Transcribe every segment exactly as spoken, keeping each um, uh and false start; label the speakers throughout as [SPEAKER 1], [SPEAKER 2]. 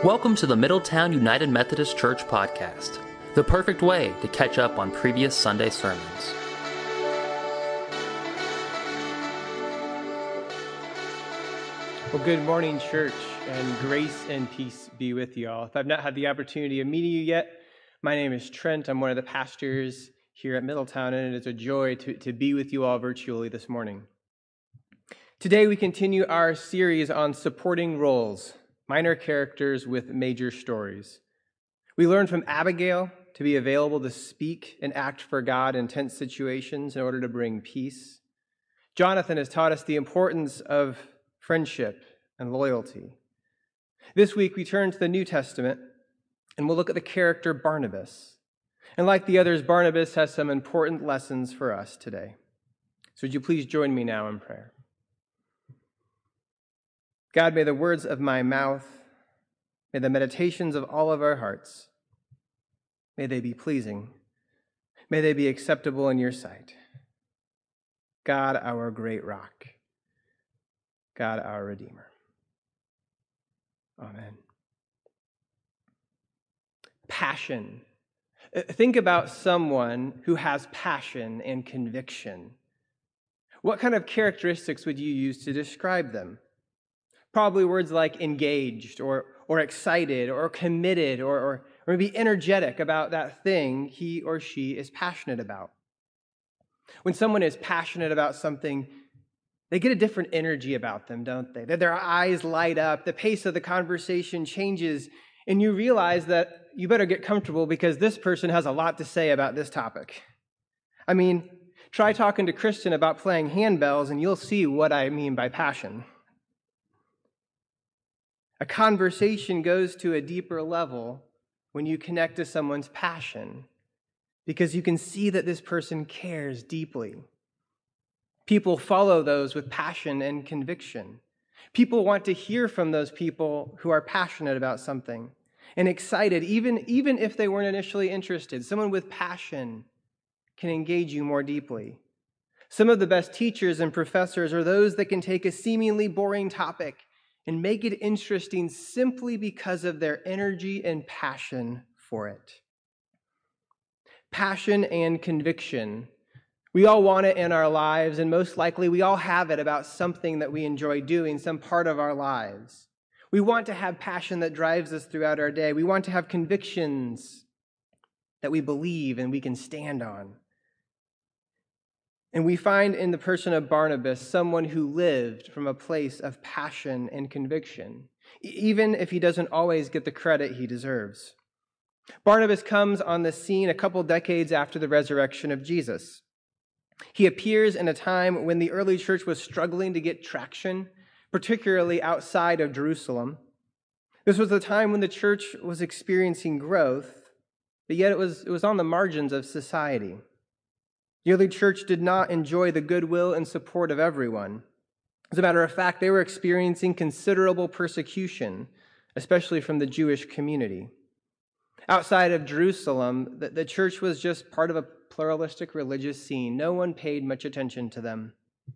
[SPEAKER 1] Welcome to the Middletown United Methodist Church podcast, the perfect way to catch up on previous Sunday sermons.
[SPEAKER 2] Well, good morning, church, and grace and peace be with you all. If I've not had the opportunity of meeting you yet, my name is Trent. I'm one of the pastors here at Middletown, and it is a joy to, to be with you all virtually this morning. Today, we continue our series on supporting roles, minor characters with major stories. We learn from Abigail to be available to speak and act for God in tense situations in order to bring peace. Jonathan has taught us the importance of friendship and loyalty. This week, we turn to the New Testament, and we'll look at the character Barnabas. And like the others, Barnabas has some important lessons for us today. So would you please join me now in prayer? God, may the words of my mouth, may the meditations of all of our hearts, may they be pleasing. May they be acceptable in your sight. God, our great rock. God, our Redeemer. Amen. Passion. Think about someone who has passion and conviction. What kind of characteristics would you use to describe them? Probably words like engaged or, or excited or committed or, or, or maybe energetic about that thing he or she is passionate about. When someone is passionate about something, they get a different energy about them, don't they? That their eyes light up, the pace of the conversation changes, and you realize that you better get comfortable because this person has a lot to say about this topic. I mean, try talking to Kristen about playing handbells and you'll see what I mean by passion. A conversation goes to a deeper level when you connect to someone's passion because you can see that this person cares deeply. People follow those with passion and conviction. People want to hear from those people who are passionate about something and excited, even, even if they weren't initially interested. Someone with passion can engage you more deeply. Some of the best teachers and professors are those that can take a seemingly boring topic and make it interesting simply because of their energy and passion for it. Passion and conviction. We all want it in our lives, and most likely we all have it about something that we enjoy doing, some part of our lives. We want to have passion that drives us throughout our day. We want to have convictions that we believe and we can stand on. And we find in the person of Barnabas someone who lived from a place of passion and conviction, even if he doesn't always get the credit he deserves. Barnabas comes on the scene a couple decades after the resurrection of Jesus. He appears in a time when the early church was struggling to get traction, particularly outside of Jerusalem. This was the time when the church was experiencing growth, but yet it was, it was on the margins of society. The early church did not enjoy the goodwill and support of everyone. As a matter of fact, they were experiencing considerable persecution, especially from the Jewish community. Outside of Jerusalem, the, the church was just part of a pluralistic religious scene. No one paid much attention to them.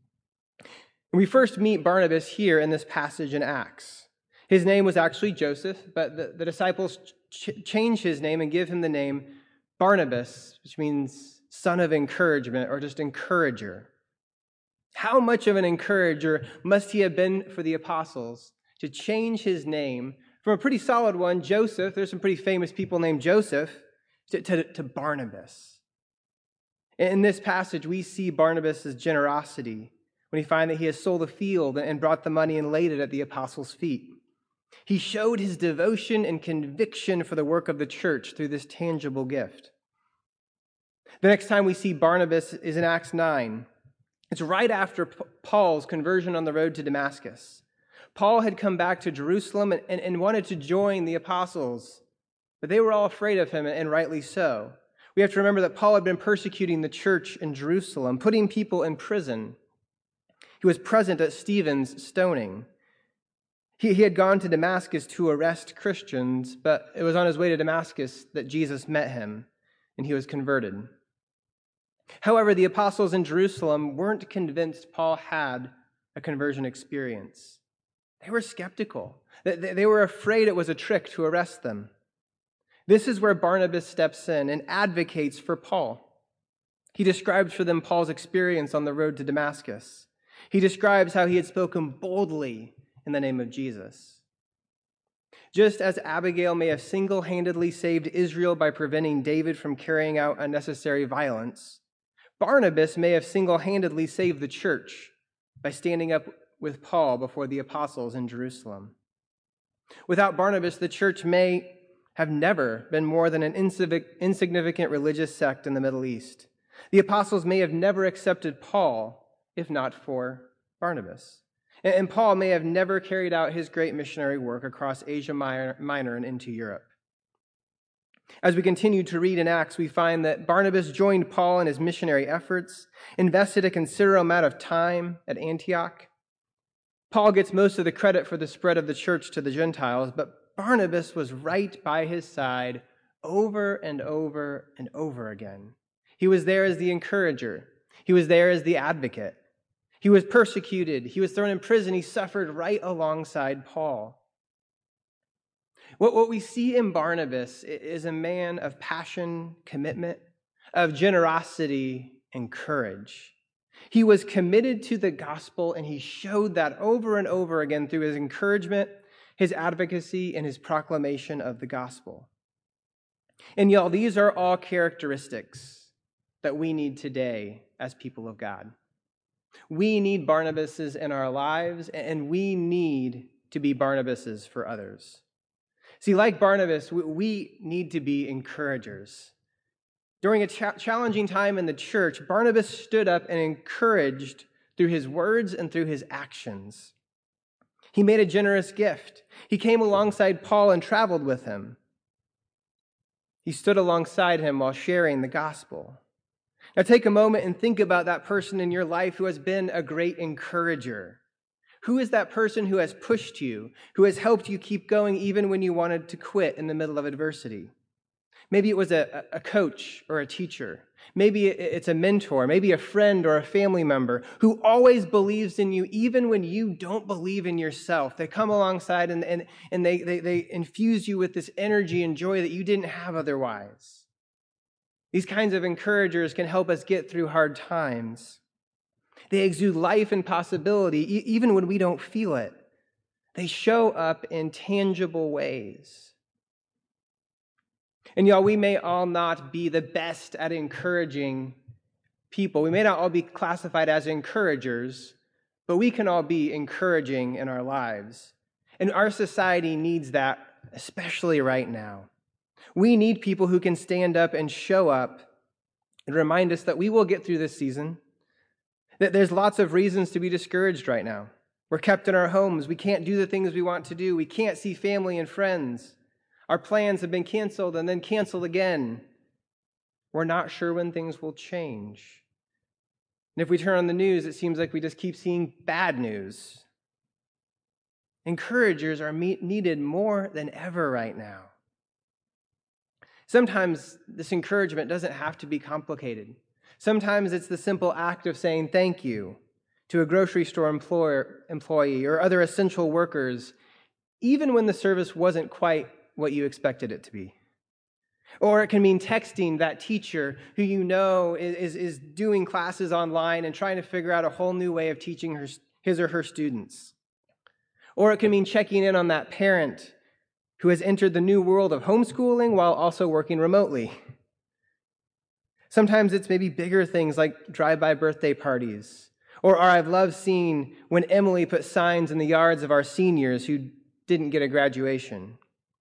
[SPEAKER 2] We first meet Barnabas here in this passage in Acts. His name was actually Joseph, but the, the disciples ch- change his name and give him the name Barnabas, which means son of encouragement or just encourager. How much of an encourager must he have been for the apostles to change his name from a pretty solid one, Joseph, there's some pretty famous people named Joseph, to, to, to Barnabas. In this passage, we see Barnabas' generosity when we find that he has sold a field and brought the money and laid it at the apostles' feet. He showed his devotion and conviction for the work of the church through this tangible gift. The next time we see Barnabas is in Acts nine. It's right after Paul's conversion on the road to Damascus. Paul had come back to Jerusalem and, and, and wanted to join the apostles, but they were all afraid of him, and rightly so. We have to remember that Paul had been persecuting the church in Jerusalem, putting people in prison. He was present at Stephen's stoning. He, he had gone to Damascus to arrest Christians, but it was on his way to Damascus that Jesus met him, and he was converted. However, the apostles in Jerusalem weren't convinced Paul had a conversion experience. They were skeptical. They were afraid it was a trick to arrest them. This is where Barnabas steps in and advocates for Paul. He describes for them Paul's experience on the road to Damascus. He describes how he had spoken boldly in the name of Jesus. Just as Abigail may have single-handedly saved Israel by preventing David from carrying out unnecessary violence, Barnabas may have single-handedly saved the church by standing up with Paul before the apostles in Jerusalem. Without Barnabas, the church may have never been more than an insignificant religious sect in the Middle East. The apostles may have never accepted Paul if not for Barnabas. And Paul may have never carried out his great missionary work across Asia Minor and into Europe. As we continue to read in Acts, we find that Barnabas joined Paul in his missionary efforts, invested a considerable amount of time at Antioch. Paul gets most of the credit for the spread of the church to the Gentiles, but Barnabas was right by his side over and over and over again. He was there as the encourager. He was there as the advocate. He was persecuted. He was thrown in prison. He suffered right alongside Paul. What, what we see in Barnabas is a man of passion, commitment, of generosity, and courage. He was committed to the gospel, and he showed that over and over again through his encouragement, his advocacy, and his proclamation of the gospel. And y'all, these are all characteristics that we need today as people of God. We need Barnabases in our lives, and we need to be Barnabases for others. See, like Barnabas, we need to be encouragers. During a cha- challenging time in the church, Barnabas stood up and encouraged through his words and through his actions. He made a generous gift. He came alongside Paul and traveled with him. He stood alongside him while sharing the gospel. Now take a moment and think about that person in your life who has been a great encourager. Who is that person who has pushed you, who has helped you keep going even when you wanted to quit in the middle of adversity? Maybe it was a, a coach or a teacher. Maybe it's a mentor, maybe a friend or a family member who always believes in you even when you don't believe in yourself. They come alongside and, and, and they, they, they infuse you with this energy and joy that you didn't have otherwise. These kinds of encouragers can help us get through hard times. They exude life and possibility e- even when we don't feel it. They show up in tangible ways. And y'all, we may all not be the best at encouraging people. We may not all be classified as encouragers, but we can all be encouraging in our lives. And our society needs that, especially right now. We need people who can stand up and show up and remind us that we will get through this season, that there's lots of reasons to be discouraged right now. We're kept in our homes. We can't do the things we want to do. We can't see family and friends. Our plans have been canceled and then canceled again. We're not sure when things will change. And if we turn on the news, it seems like we just keep seeing bad news. Encouragers are needed more than ever right now. Sometimes this encouragement doesn't have to be complicated. Sometimes it's the simple act of saying thank you to a grocery store employer, employee or other essential workers, even when the service wasn't quite what you expected it to be. Or it can mean texting that teacher who you know is, is doing classes online and trying to figure out a whole new way of teaching her, his or her students. Or it can mean checking in on that parent who has entered the new world of homeschooling while also working remotely. Sometimes it's maybe bigger things like drive-by birthday parties. Or, or I've loved seeing when Emily put signs in the yards of our seniors who didn't get a graduation.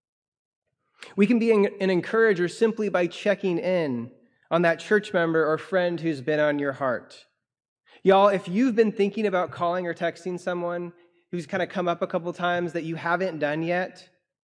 [SPEAKER 2] We can be an encourager simply by checking in on that church member or friend who's been on your heart. Y'all, if you've been thinking about calling or texting someone who's kind of come up a couple times that you haven't done yet,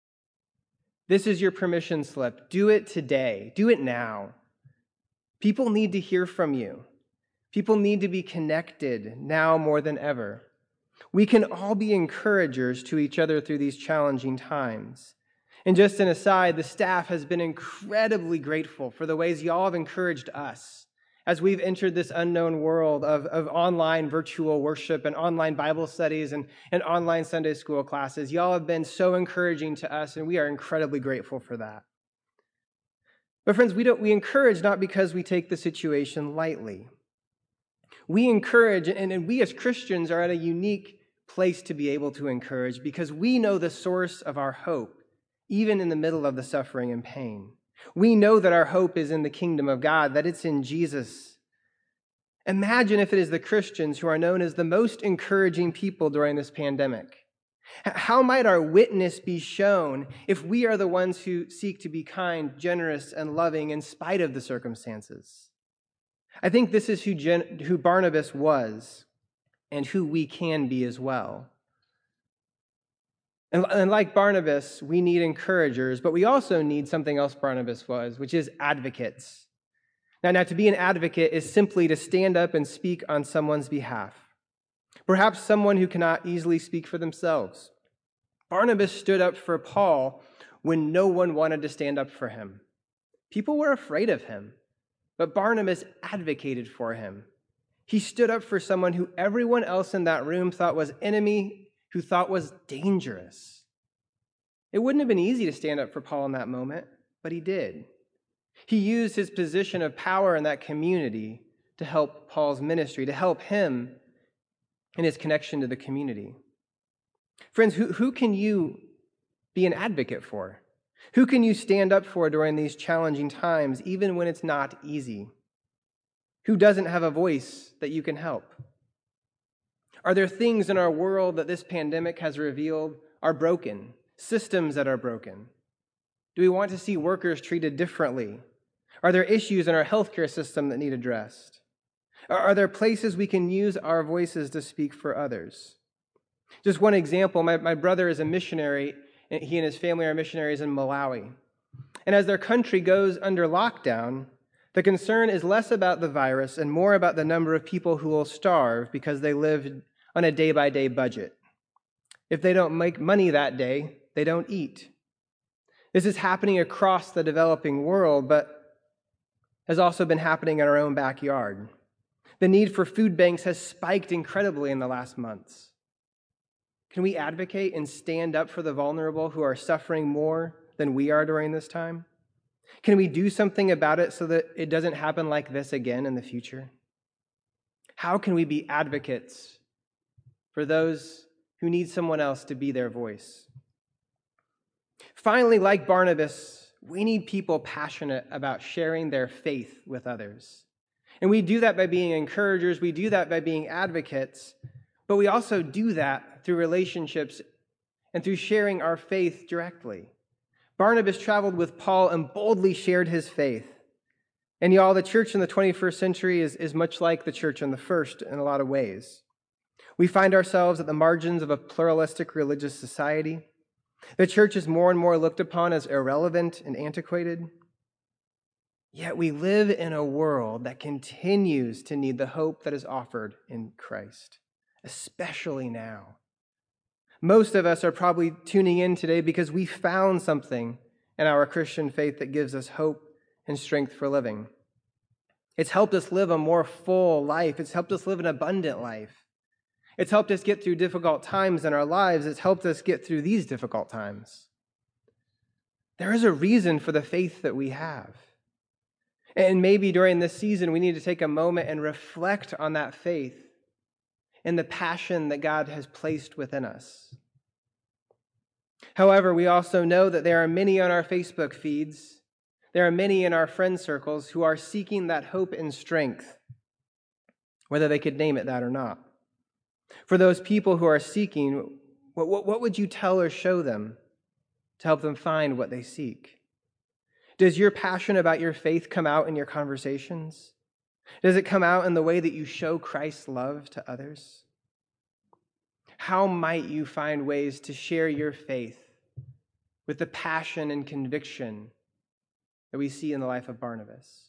[SPEAKER 2] this is your permission slip. Do it today. Do it now. People need to hear from you. People need to be connected now more than ever. We can all be encouragers to each other through these challenging times. And just an aside, the staff has been incredibly grateful for the ways y'all have encouraged us As we've entered this unknown world of, of online virtual worship and online Bible studies and, and online Sunday school classes, y'all have been so encouraging to us, and we are incredibly grateful for that. But friends, we don't we encourage not because we take the situation lightly. We encourage, and, and we as Christians are at a unique place to be able to encourage because we know the source of our hope, even in the middle of the suffering and pain. We know that our hope is in the kingdom of God, that it's in Jesus. Imagine if it is the Christians who are known as the most encouraging people during this pandemic. How might our witness be shown if we are the ones who seek to be kind, generous, and loving in spite of the circumstances? I think this is who, Gen- who Barnabas was and who we can be as well. And, and like Barnabas, we need encouragers, but we also need something else Barnabas was, which is advocates. Now, now, to be an advocate is simply to stand up and speak on someone's behalf. Perhaps someone who cannot easily speak for themselves. Barnabas stood up for Paul when no one wanted to stand up for him. People were afraid of him, but Barnabas advocated for him. He stood up for someone who everyone else in that room thought was enemy, who thought was dangerous. It wouldn't have been easy to stand up for Paul in that moment, but he did. He used his position of power in that community to help Paul's ministry, to help him in his connection to the community. Friends, who, who can you be an advocate for? Who can you stand up for during these challenging times, even when it's not easy? Who doesn't have a voice that you can help? Are there things in our world that this pandemic has revealed are broken, systems that are broken? Do we want to see workers treated differently? Are there issues in our healthcare system that need addressed? Are there places we can use our voices to speak for others? Just one example, my, my brother is a missionary, and he and his family are missionaries in Malawi. And as their country goes under lockdown, the concern is less about the virus and more about the number of people who will starve because they live on a day-by-day budget. If they don't make money that day, they don't eat. This is happening across the developing world, but has also been happening in our own backyard. The need for food banks has spiked incredibly in the last months. Can we advocate and stand up for the vulnerable who are suffering more than we are during this time? Can we do something about it so that it doesn't happen like this again in the future? How can we be advocates for those who need someone else to be their voice? Finally, like Barnabas, we need people passionate about sharing their faith with others. And we do that by being encouragers, we do that by being advocates, but we also do that through relationships and through sharing our faith directly. Barnabas traveled with Paul and boldly shared his faith. And y'all, the church in the twenty-first century is, is much like the church in the first in a lot of ways. We find ourselves at the margins of a pluralistic religious society. The church is more and more looked upon as irrelevant and antiquated. Yet we live in a world that continues to need the hope that is offered in Christ, especially now. Most of us are probably tuning in today because we found something in our Christian faith that gives us hope and strength for living. It's helped us live a more full life. It's helped us live an abundant life. It's helped us get through difficult times in our lives. It's helped us get through these difficult times. There is a reason for the faith that we have. And maybe during this season, we need to take a moment and reflect on that faith and the passion that God has placed within us. However, we also know that there are many on our Facebook feeds, there are many in our friend circles who are seeking that hope and strength, whether they could name it that or not. For those people who are seeking, what, what, what would you tell or show them to help them find what they seek? Does your passion about your faith come out in your conversations? Does it come out in the way that you show Christ's love to others? How might you find ways to share your faith with the passion and conviction that we see in the life of Barnabas?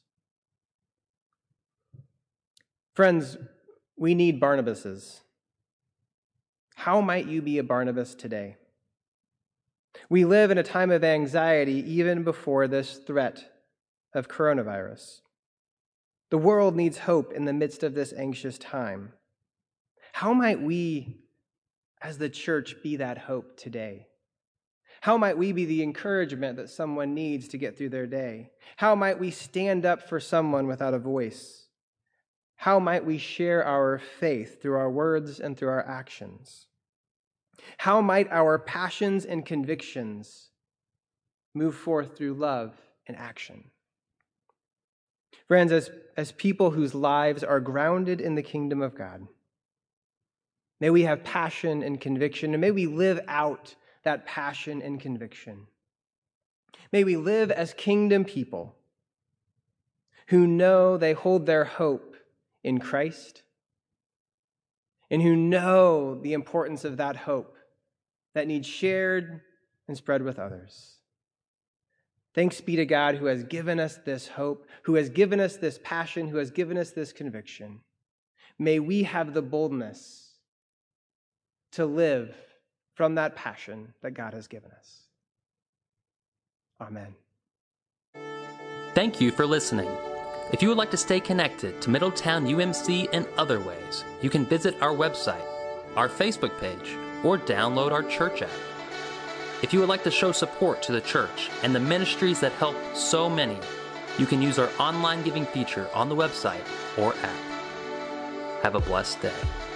[SPEAKER 2] Friends, we need Barnabases. How might you be a Barnabas today? We live in a time of anxiety even before this threat of coronavirus. The world needs hope in the midst of this anxious time. How might we, as the church, be that hope today? How might we be the encouragement that someone needs to get through their day? How might we stand up for someone without a voice? How might we share our faith through our words and through our actions? How might our passions and convictions move forth through love and action? Friends, as, as people whose lives are grounded in the kingdom of God, may we have passion and conviction, and may we live out that passion and conviction. May we live as kingdom people who know they hold their hope in Christ and who know the importance of that hope that needs shared and spread with others. Thanks be to God who has given us this hope, who has given us this passion, who has given us this conviction. May we have the boldness to live from that passion that God has given us. Amen.
[SPEAKER 1] Thank you for listening. If you would like to stay connected to Middletown U M C in other ways, you can visit our website, our Facebook page, or download our church app. If you would like to show support to the church and the ministries that help so many, you can use our online giving feature on the website or app. Have a blessed day.